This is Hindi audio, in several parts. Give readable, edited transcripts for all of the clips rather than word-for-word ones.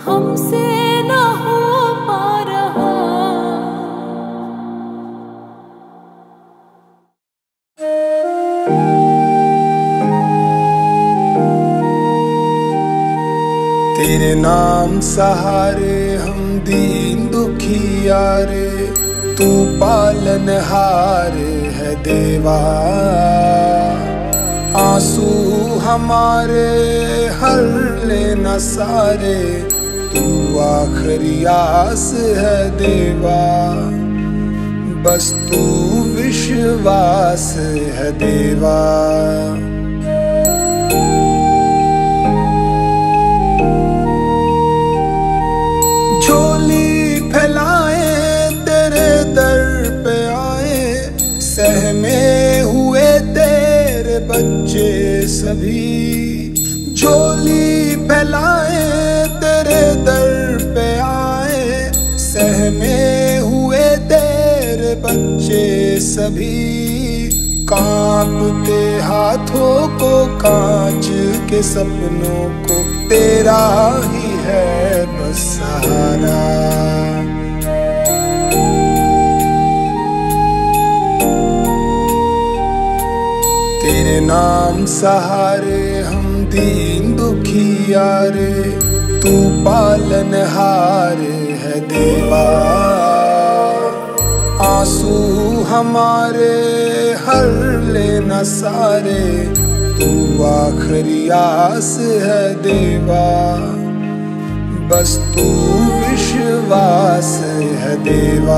हमसे न हो पा रहा। तेरे नाम सहारे हम दीन दुखिया रे, तू पालनहार है देवा। आंसू हमारे हर लेना सारे, तू आखिरी आस है देवा। बस तू विश्वास है देवा। झोली फैलाए तेरे दर पे आए, सहमे हुए तेरे बच्चे सभी। झोली फैलाए तेरे दर पे आए, सहमे हुए तेरे बच्चे सभी। कांपते हाथों को, कांच के सपनों को, तेरा ही है बस सहारा। तेरे नाम सहारे हम दीन दुखिया रे, तू पालनहार है देवा। आंसू हमारे हर लेना सारे, तू आखिरी आस है देवा। बस तू विश्वास है देवा।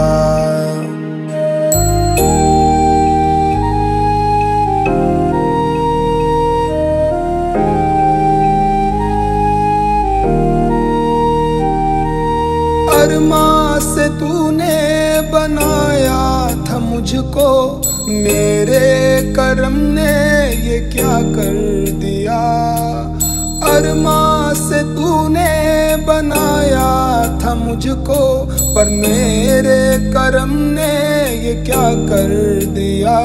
अरमा से तूने बनाया था मुझको, मेरे कर्म ने ये क्या कर दिया। अरमा से तूने बनाया था मुझको, पर मेरे कर्म ने ये क्या कर दिया।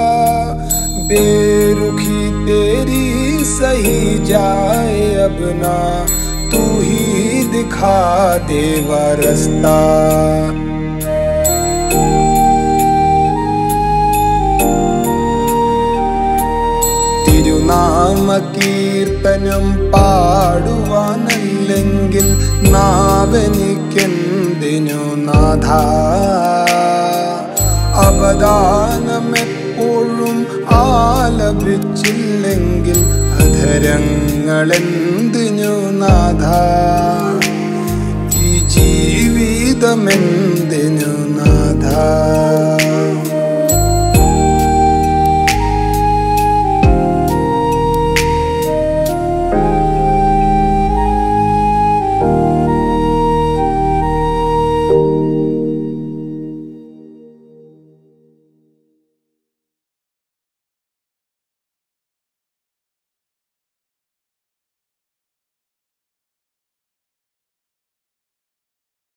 बेरुखी तेरी सही जाए अब ना, तू ही दिखा देवा रास्ता। തിരുനാമ കീർത്തനം പാടുവാനല്ലെങ്കിൽ നാവെനിക്കെന്തിനു നാഥ. അവദാനമെപ്പോഴും ആലപിച്ചില്ലെങ്കിൽ അധരങ്ങളെന്തിനു നാഥ. ഈ ജീവിതമെന്ന്